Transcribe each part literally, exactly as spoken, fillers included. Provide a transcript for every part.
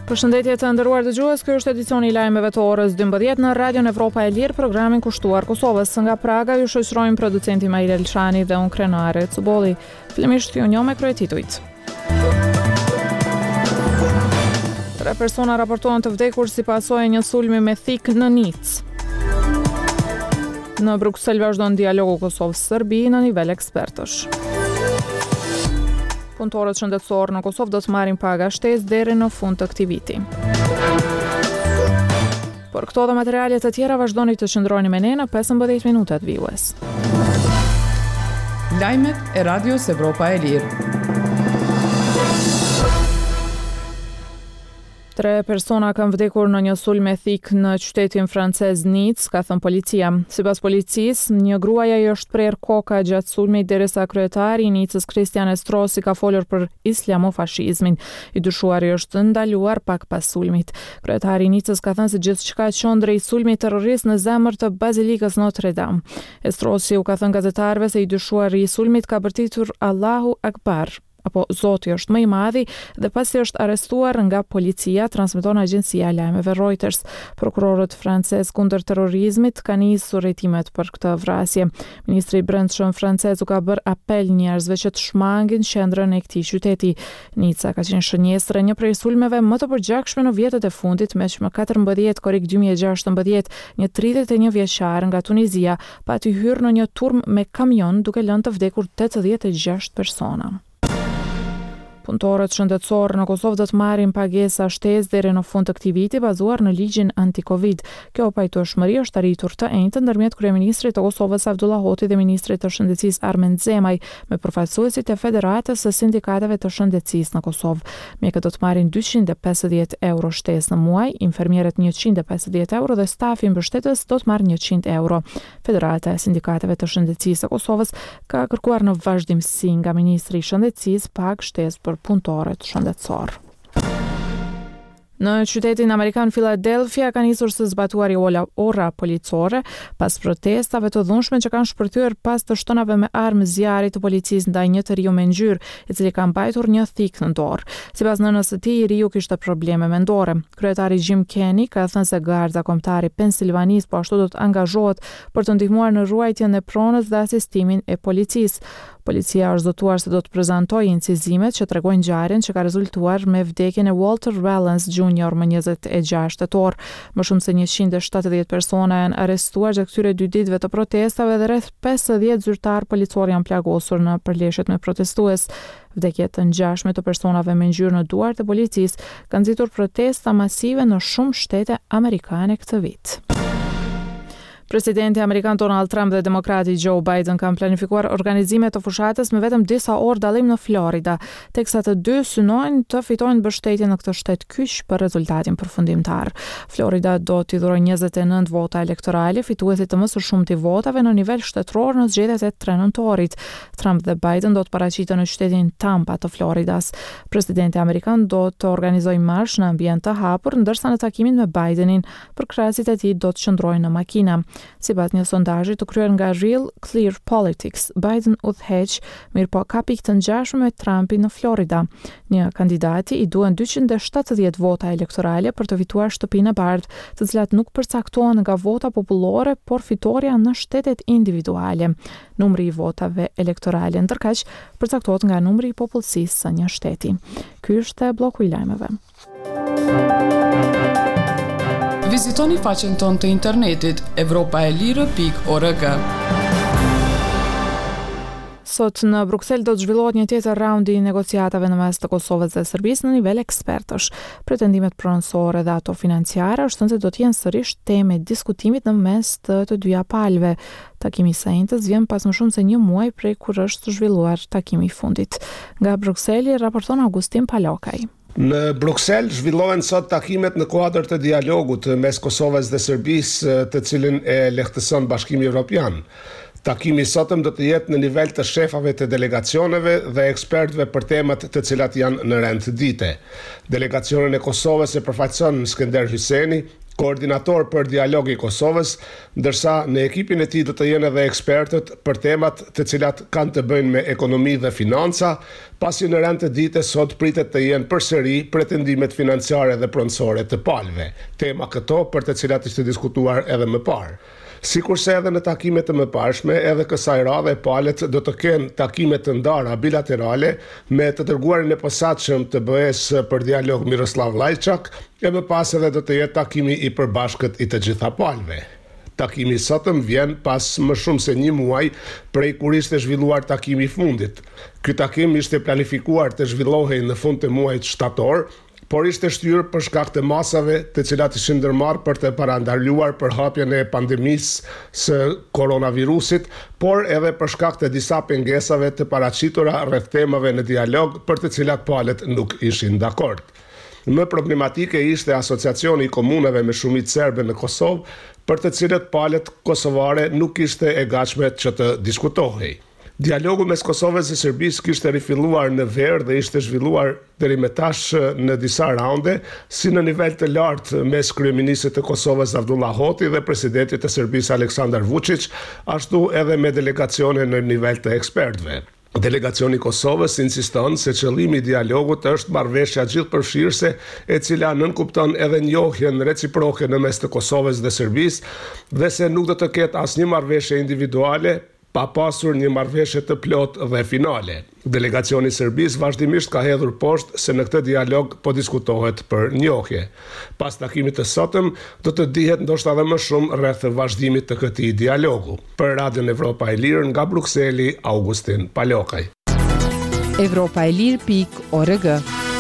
Përshëndetje të nderuar dëgjues, ky është edicioni i lajmeve të orës dymbëdhjetë në Radion Evropa e Lirë, programin kushtuar Kosovës. Nga Praga ju shoqërojmë producenti Maira Elshani dhe unë Krenare Cubolli. Fillimisht ju njoh me kryetitujt. Tre persona raportohen të vdekur si pasojë një sulmi me thik në Nicë. Në Bruksel vazhdon dialogu Kosovë-Serbi në nivel ekspertësh. Punëtorët shëndetësor në Kosovë do të marrin paga shtesë deri në fund të këtij viti. Por këto dhe materialet të tjera vazhdoni të qëndroni me ne në pesëmbëdhjetë minutat vijues. Lajmet e Radios Evropa e Lirë. Tre persona kanë vdekur në një sulm me thik në qytetin francez Nicë, ka thënë policia. Sipas policisë, një gruaja i është prerë koka gjatë sulmit derisa kryetari i Nicës Christian Estrosi ka folur për islamofashizmin. I dyshuari është ndaluar pak pas sulmit. Kryetari i Nicës ka thënë se gjithçka qon drejt sulmit terrorist në zemër të bazilikës Notre Dame. Estrosi u ka thënë gazetarëve se i dyshuari i sulmit ka bërtitur Allahu Akbar, apo Zoti është më i madhi, dhe pasi është arrestuar nga policia, transmeton agjencia e lajmeve Reuters. Prokurorët francez kundër terrorizmit kanë nisur urrëtimet për këtë vrasje. Ministri i Brendshëm francez u ka bërë apel njerëzve që të shmangin qendrën e këtij qyteti. Nica ka qenë shënjestre një prej sulmeve më të përgjakshme në vjetët e fundit, me që më katërmbëdhjetë korrik dy mijë e gjashtëmbëdhjetë, një tridhjetë e një vjeçar nga Tunizia pati hyrë në një turm me kamion duke lënë të vdekur tetëdhjetë e gjashtë persona. Punëtorët shëndetësor në Kosovë do të marrin pagesa shtesë deri në fund të këtij viti bazuar në ligjin anti-Covid. Kjo pajtueshmëri është arritur të enjtë ndërmjet kryeministrit të Kosovës Abdullah Hoti dhe ministrit të shëndetësisë Armen Zemaj me përfaqësuesit e Federatës së Sindikateve të Shëndetësisë në Kosovë. Mjekët do të marrin dyqind e pesëdhjetë euro shtesë në muaj, infermierët njëqind e pesëdhjetë euro dhe stafi mbështetës do të marrë njëqind euro. Federata e Sindikateve të Shëndetësisë së Kosovës ka kërkuar në vazhdimsi nga ministri i Shëndetësisë pagë shtesë për punëtorët shëndetësor. Në qytetin amerikan Philadelphia ka nisur së zbatuari ora policore pas protestave të dhunshme që kanë shpërthyer pas të shtonave me armë zjarri të policisë ndaj një të riu me ngjyrë, i cili ka mbajtur një thik në dorë. Sipas nënës së tij, riu kishte probleme mendore. Kryetari Jim Kenney ka thënë se garda kombëtare Pensilvanisë po ashtu do të angazhohet për të ndihmuar në ruajtjen e pronës dhe asistimin e policisë. Policia është zotuar se do të prezantojë incizimet që tregojnë ngjarjen që ka rezultuar me vdekjen e Walter Rallance junior më njëzet e gjashtë tetor. Më shumë se njëqind e shtatëdhjetë persona janë arrestuar gjatë këtyre dy ditëve të protestave dhe rreth pesëdhjetë zyrtar policor janë plagosur në përleshjet me protestues. Vdekjet të ngjashme të personave me ngjyrë në duart e policisë kanë nxitur protesta masive në shumë shtete amerikane këtë vit. Presidenti amerikan Donald Trump dhe demokrati Joe Biden kanë planifikuar organizime të fushatës me vetëm disa orë dallim në Florida, teksa të dy synojnë të fitojnë mbështetje në këtë shtet kyç për rezultatin përfundimtar. Florida do t'i dhurojë njëzet e nëntë vota elektorale, fituesit të më së shumti votave në nivel shtetëror në zgjedhjet e tre nëntorit. Trump dhe Biden do të paraqiten në qytetin Tampa të Floridas. Presidenti amerikan do të organizojë marsh në ambient të hapur, ndërsa në takimin me Bidenin, përkrahasit e tij do të qëndrojnë në makina. Sipas një sondazhi të kryer nga Real Clear Politics, Biden udhëheq, mirë po ka pikë të ngjashme me Trumpin në Florida. Një kandidati i duhen dyqind e shtatëdhjetë vota elektorale për të fituar shtëpinë e bardhë, të cilat nuk përcaktohen nga vota popullore, por fitoria në shtetet individuale. Numri i votave elektorale ndërkaq përcaktohet nga numri i popullsisë së një shteti. Ky është bloku i lajmeve. Vizitoni faqen tonë të internetit evropaelire pikë org. Sot në Bruksel do të zhvillohet një tjetër raundi i negociatave në mes të Kosovës dhe Serbisë në nivel ekspertësh. Pretendimet pronësore dhe ato financiare është thënë se do të jenë sërish teme diskutimit në mes të të dyja palëve. Takimi i së enjtës vjen pas më shumë se një muaj prej kur është zhvilluar takimi i fundit. Nga Brukseli raporton Augustin Palokaj. Në Bruksel zhvillohen sot takimet në kuadër të dialogut mes Kosovës dhe Serbisë, të cilin e lehtëson Bashkimi Evropian. Takimi i sotëm do të jetë në nivel të shefave të delegacioneve dhe ekspertëve për temat të cilat janë në rend dite. Delegacionin e Kosovës e përfaqëson Skënder Hyseni, koordinator për dialog i Kosovës, ndërsa në ekipin e tij do të jenë edhe ekspertët për temat të cilat kanë të bëjnë me ekonomi dhe financa, pasi në rand të ditës sot pritet të jenë përsëri pretendimet financiare dhe pronësore të palëve, tema këto për të cilat ishte diskutuar edhe më parë. Sikurse edhe në takimet të mëparshme, edhe kësaj radhe palët do të kenë takime të ndara bilaterale me të dërguarin e posaçëm të B E S për dialog Miroslav Lajçak, e më pas edhe do të jetë takimi i përbashkët i të gjitha palëve. Takimi i sotëm vjen pas më shumë se një muaj prej kur ishte zhvilluar takimi i fundit. Ky takim ishte planifikuar të zhvillohej në fund të muajit shtator, por ishte shtyrë për shkak të masave të cilat ishin ndërmarrë për të parandaluar përhapjen e pandemisë së koronavirusit, por edhe për shkak të disa pengesave të paraqitura rreth temave në dialog për të cilat palët nuk ishin dakord. Më problematike ishte asociacioni i komuneve me shumicë serbe në Kosovë, për të cilët palët kosovare nuk ishte e gatshme që të diskutohej. Dialogu mes Kosovës dhe Serbisë kishte rifilluar në verë dhe ishte zhvilluar deri më tash në disa raunde, si në nivel të lartë mes kryeministit të Kosovës Avdullah Hoti dhe presidentit të Serbisë Aleksandar Vučić, ashtu edhe me delegacione në nivel të ekspertëve. Delegacioni i Kosovës insiston se qëllimi i dialogut është marrëveshja gjithëpërfshirëse e cila nënkupton edhe njohjen reciproke në mes të Kosovës dhe Serbisë dhe se nuk do të ketë asnjë marrëveshje individuale pa pasur një marrëveshje të plotë dhe finale. Delegacioni i Serbisë vazhdimisht ka hedhur poshtë se në këtë dialog po diskutohet për njohje. Pas takimit të sotëm do të dihet ndoshta edhe më shumë rreth vazhdimit të këtij dialogu. Për Radion Evropa e Lirë nga Brukseli, Augustin Palokaj. Evropa e Lirë pikë org.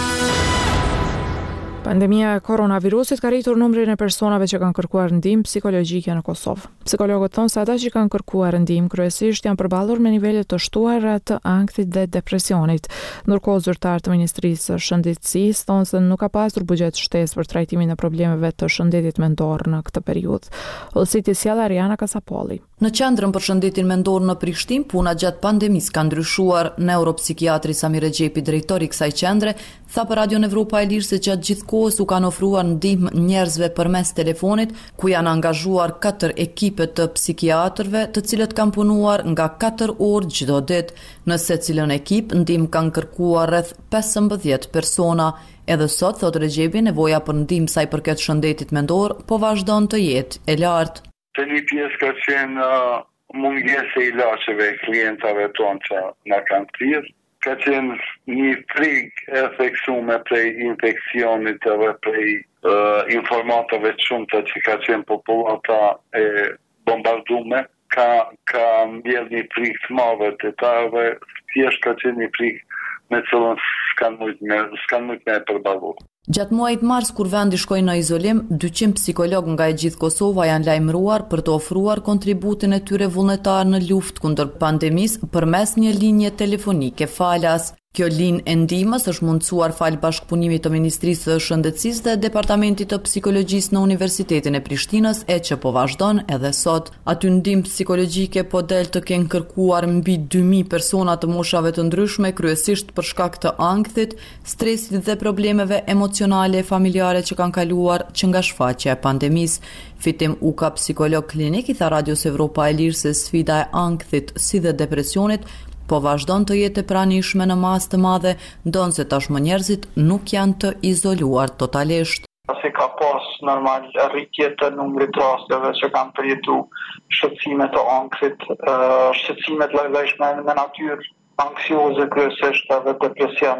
Pandemia e koronavirusit ka rritur numrin e personave që kanë kërkuar ndihmë psikologjike në Kosovë. Psikologët thonë se ata që kanë kërkuar ndihmë kryesisht janë përballur me nivele të shtuara të ankthit dhe depresionit. Ndërkohë zyrtar të Ministrisë së Shëndetësisë thonë se nuk ka pasur buxhet shtesë për trajtimin e problemeve të shëndetit mendor në këtë periudhë. Olsiti sjell Ariana Kasapolli. Në qendrën për shëndetin mendor në Prishtinë, puna gjatë pandemisë ka ndryshuar. Neuropsikiatri Samir Rexhepi, drejtori i kësaj qendre, tha për Radion Evropa e Lirë se gjatë gjithë kohës u kanë ofruar ndihmë njerëzve përmes telefonit, ku janë angazhuar katër ekipe të psikiatrëve, të cilët kanë punuar nga katër orë çdo ditë. Në secilën ekip, ndihmë kanë kërkuar rreth pesëmbëdhjetë persona. Edhe sot, thot Rexhepi, nevoja për ndihmë sa i përket shëndetit mendor po vazhdon të jetë e lartë. Të një pjesë ka qenë uh, mungesë e ilaçeve klientave tonë që na kanë thirrë, ka qenë një frikë e theksuar prej infeksionit edhe prej uh, informatave të shumta që ka qenë popullata e bombardume, ka ka mbjell një frikë të madhe të tarve, thjesht ka qenë një frikë me cilën s'kan mujt me s'kan mujt me përballu. Gjatë muajit mars, kur vendi shkoi në izolim, dyqind psikologë nga e gjithë Kosova janë lajmëruar për të ofruar kontributin e tyre vullnetar në luftë kundër pandemisë përmes një linje telefonike falas. Kjo linjë e ndihmës është mundësuar fal bashkëpunimit të Ministrisë së Shëndetësisë dhe Departamentit të Psikologjisë në Universitetin e Prishtinës, e që po vazhdon edhe sot. Aty ndihmë psikologjike po del të kenë kërkuar mbi dy mijë persona të moshave të ndryshme, kryesisht për shkak të ankthit, stresit dhe problemeve emocionale e familjare që kanë kaluar që nga shfaqja e pandemisë. Fitim Uka, psikolog klinik, i tha Radios Evropa e Lirë se sfida e ankthit si dhe depresionit po vazhdon të jetë e pranishme në masë të madhe, ndonse tashmë njerëzit nuk janë të izoluar totalisht. Se ka pas normal rritje të numrit rasteve që kanë përjetu shqetësime të ankthit, shqetësime të lloj-llojshme me natyrë anksioze kryesisht edhe depresion.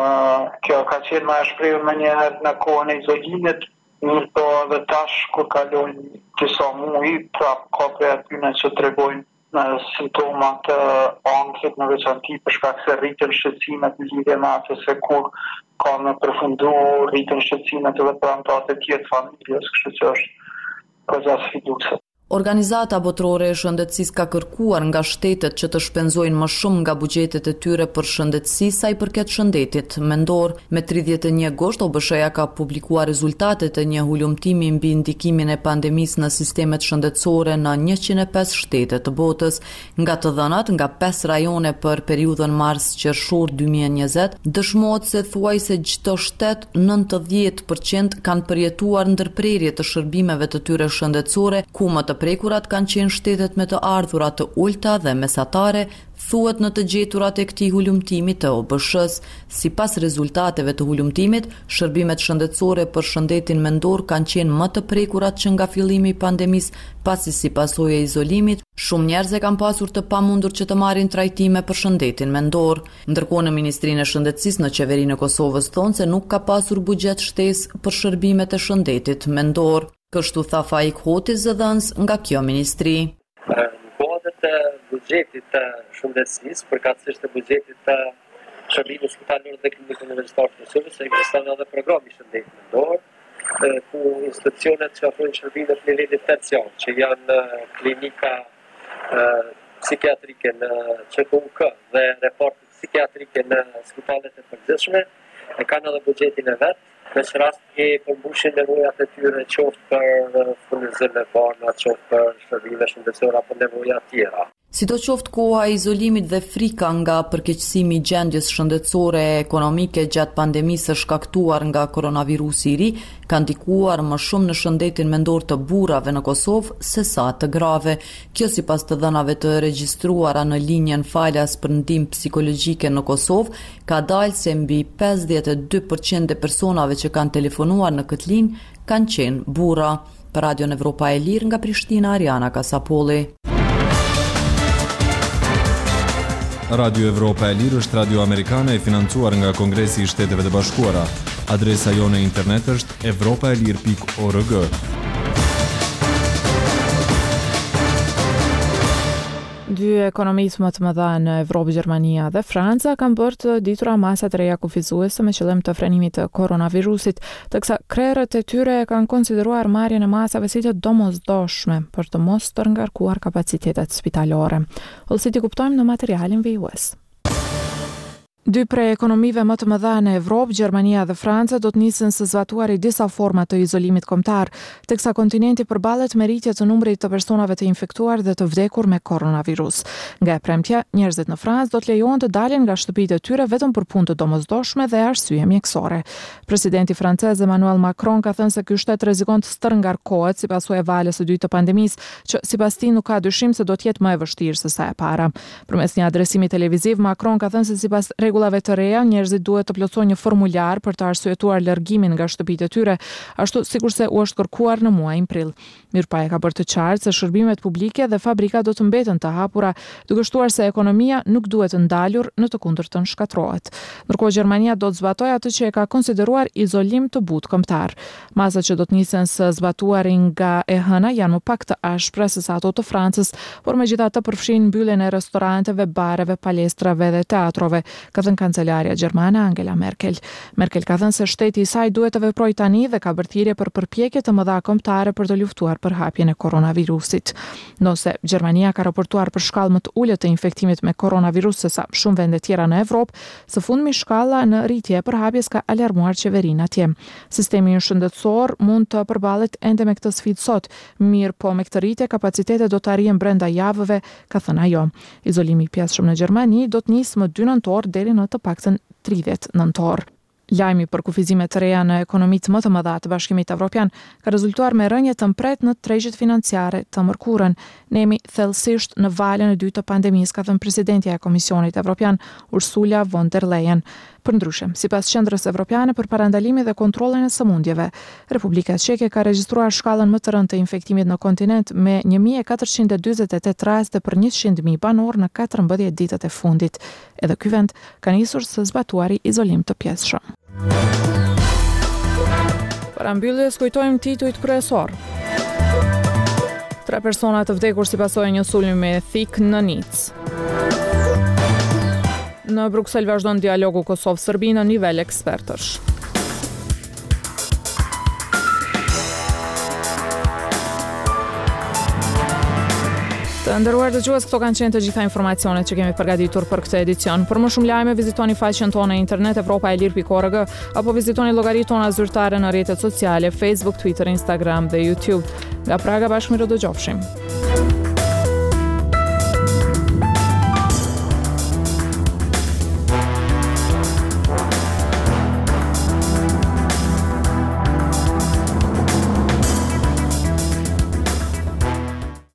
Kjo ka qenë më e shprehur më një herë në kohën e izolimit, mirë po edhe tash kur kalojnë disa muaj, prap ka prej atyre që tregojnë në simptomat të ankthit në veçanti për shkak se rritën shqetësimet në lidhje me atë se kur ka me përfundu rritën shqetësimet edhe për anëtarët e tjerë të familjes, kështu që është goxha sfiduese. Organizata botërore e shëndetësisë ka kërkuar nga shtetet që të shpenzojnë më shumë nga buxhetet e tyre për shëndetësi sa i përket shëndetit mendor. Me tridhjetë e një gusht, O B S H-ja ka publikuar rezultatet e një hulumtimi mbi ndikimin e pandemisë në sistemet shëndetësore në njëqind e pesë shtete të botës. Nga të dhënat nga pesë rajone për periudhën mars-qershor dy mijë e njëzet, dëshmohet se thuajse çdo shtet nëntëdhjetë përqind kanë përjetuar ndërprerje të shërbimeve të tyre shëndetësore, ku më të prekurat kanë qenë shtetet me të ardhurat të ulta dhe mesatare, thuhet në të gjeturat e këtij hulumtimi të O B S H-s. Sipas rezultateve të hulumtimit, shërbimet shëndetësore për shëndetin mendor kanë qenë më të prekurat që nga fillimi i pandemisë, pasi si pasojë e izolimit, shumë njerëz e kanë pasur të pamundur që të marrin trajtime për shëndetin mendor. Ndërkohë në Ministrinë e Shëndetësisë në Qeverinë e Kosovës thonë se nuk ka pasur buxhet shtesë për shërbimet e shëndetit mendor. Kështu tha Faik Hoti, zëdhënës nga kjo ministri. Në kuadër të buxhetit të shëndetësisë, përkatësisht të buxhetit të shërbimit hospitalor dhe klinikë universitare të Kosovës, ekziston edhe programi shëndetit mendor, ku institucionet që ofrojnë shërbime të nivelit terciar, që janë klinika psikiatrike në Q K U K dhe reportet psikiatrike në spitalet e përgjithshme, e kanë edhe buxhetin e vet. Në që rast e përmbushin nevojat e tyre qoftë për furnizim e barna, qoftë për shërbime shëndetësore apo nevoja tjera. Sidoqoftë koha e izolimit dhe frika nga përkeqësimi i gjendjes shëndetësore e ekonomike gjatë pandemisë së shkaktuar nga koronavirusi i ri, ka ndikuar më shumë në shëndetin mendor të burrave në Kosovë se sa të grave. Kjo sipas të dhënave të regjistruara në linjën falas për ndihmë psikologjike në Kosovë, ka dalë se mbi pesëdhjetë e dy përqind e personave që kanë telefonuar në këtë linjë kanë qenë burra. Për Radion Evropa e Lirë nga Prishtina, Ariana Kasapolli. Radio Evropa e Lirë është radio amerikane e financuar nga Kongresi i Shteteve të Bashkuara. Adresa jone internet është evropaelir pikë org. Dy ekonomisë më të mëdha në Evropë, Gjermania dhe Franca kanë bërë të ditura masa të reja kufizuese me qëllim të frenimit të koronavirusit, teksa krerët e tyre kanë konsideruar marrjen e masave si të domosdoshme për të mos të ngarkuar kapacitetet spitalore. Ose ti kuptojmë në materialin V U S. Dy prej ekonomive më të mëdha në Evropë, Gjermania dhe Franca, do të nisin së zbatuari disa forma të izolimit kombëtar, teksa kontinenti përballet me rritje të numrit të personave të infektuar dhe të vdekur me koronavirus. Nga e premtja, njerëzit në Francë do të lejohen të dalin nga shtëpitë e tyre vetëm për punë të domosdoshme dhe arsye mjekësore. Presidenti francez Emmanuel Macron ka thënë se ky shtet rrezikon të stërngarkohet si pasojë e valës së dytë të pandemisë, që sipas tij nuk ka dyshim se do të jetë më e vështirë se sa e para. Përmes një adresimi televiziv, Macron ka thënë se sipas rregullave të reja, njerëzit duhet të plotësojnë një formular për të arsyetuar largimin nga shtëpitë e tyre, ashtu sikurse u është kërkuar në muajin prill. Mirpaja ka bërë të qartë se shërbimet publike dhe fabrika do të mbeten të hapura, duke shtuar se ekonomia nuk duhet të ndalur, në të kundërtën shkatërrohet. Ndërkohë Gjermania do të zbatojë atë që e ka konsideruar izolim të butë kombëtar. Masat që do të nisen së zbatuarin nga e hëna janë më pak të ashpra se sa ato të Francës, por megjithatë përfshin mbylljen e restoranteve, bareve, palestrave dhe teatrove, ka thënë kancelarja gjermane Angela Merkel. Merkel ka thënë se shteti i saj duhet të veprojë tani dhe ka bërë thirrje për përpjekje të mëdha kombëtare për të luftuar për hapjen e koronavirusit. Nëse Gjermania ka raportuar për shkallë më të ulët të infektimit me koronavirus se sa shumë vende tjera në Evropë, së fundmi shkalla në rritje e përhapjes ka alarmuar qeverinë atje. Sistemi shëndetësor mund të përballet ende me këtë sfidë sot, mirë po me këtë rritje kapacitetet do të arrihen brenda javëve, ka thënë ajo. Izolimi i pjesshëm në Gjermani do të nisë më dy nëntor deri në të paktën tridhjetë nëntor. Lajmi për kufizime të reja në ekonomitë më të mëdha të Bashkimit Evropian ka rezultuar me rënje të mpret në tregjet financiare të mërkurën. Ne jemi thellësisht në valën e dytë të pandemisë, ka thënë presidentja e Komisionit Evropian, Ursula von der Leyen. Përndryshe, sipas Qendrës Evropiane për Parandalimin dhe Kontrollin e Sëmundjeve, Republika Çeke ka regjistruar shkallën më të rëndë të infektimit në kontinent me një mijë e katërqind e dyzet e tetë raste për njëqind mijë banor në katërmbëdhjetë ditët e fundit. Edhe ky vend ka nisur së zbatuari izolim të pjesshëm. Para mbylljes kujtojmë titujt kryesor. Tre persona të vdekur si pasojë një sulmi me thik në Nicë. Në Bruksel vazhdon dialogu Kosovë-Serbi në nivel ekspertësh. Të nderuar dëgjues, këto kanë qenë të gjitha informacionet që kemi përgatitur për këtë edicion. Për më shumë lajme, vizitoni faqen tonë në internet evropa e lirë pikë org apo vizitoni llogaritë tona zyrtare në rrjetet sociale Facebook, Twitter, Instagram dhe YouTube. Nga Praga bashkë mirë do dëgjofshim.